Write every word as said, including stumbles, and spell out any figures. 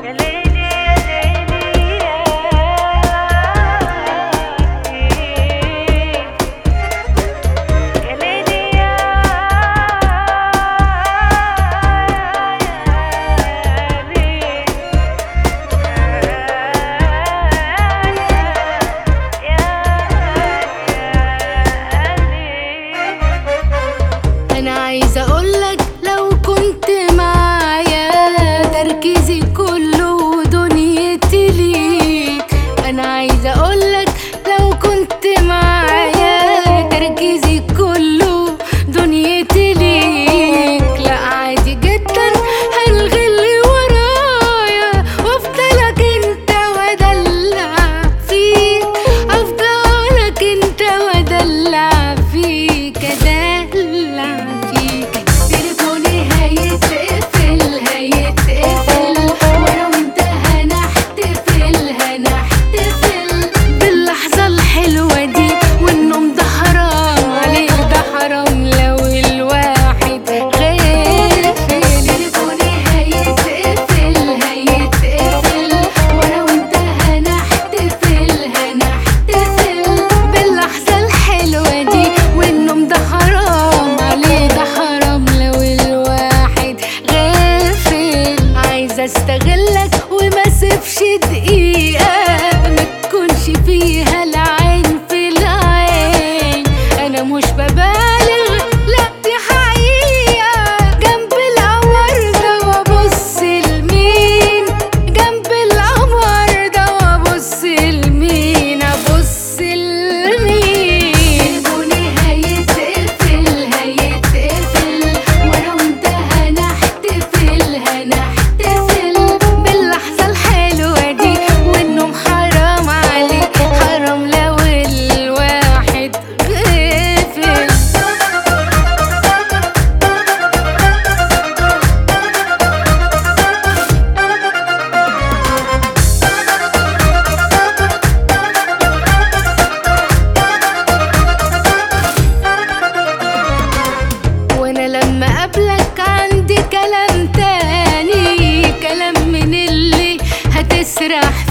عايزة اقولك لو كنت معايا تركيزي كله دنيتي ليك. انا عايزة اقولك لو كنت معايا تركيزي كله دنيتي ليك. لا عادي جدا هلغي اللي ورايا وافضلك انت وادلع فيك، افضلك انت وادلع فيك ادلع تليفوني هيتقفل هيتقفل وانا وانت هنحتفل هنحتفل باللحظة الحلوة دي، والنوم ده حرام عليك ده حرام لو الواحد غافل. تليفوني هيتقفل هيتقفل وانا وانت هنحتفل هنحتفل باللحظة الحلوة دي، والنوم ده حرام عليه ده حرام لو الواحد غافل. عايزة استغلك وما سيبش دقيقة ما تكونش فيها العين في العين. انا مش ببالغ لا دي حقيقة، جنب القمر ده وابص لمين، جنب القمر ده وابص لمين ابص لمين. تليفوني هيتقفل هيتقفل وانا وانت هنحتفل هنحتفل باللحظة الحلوة دي، والنوم حرام عليك حرام لو الواحد غافل. وانا لما اقابلك عندي كلام تاني، كلام من اللي هتسرح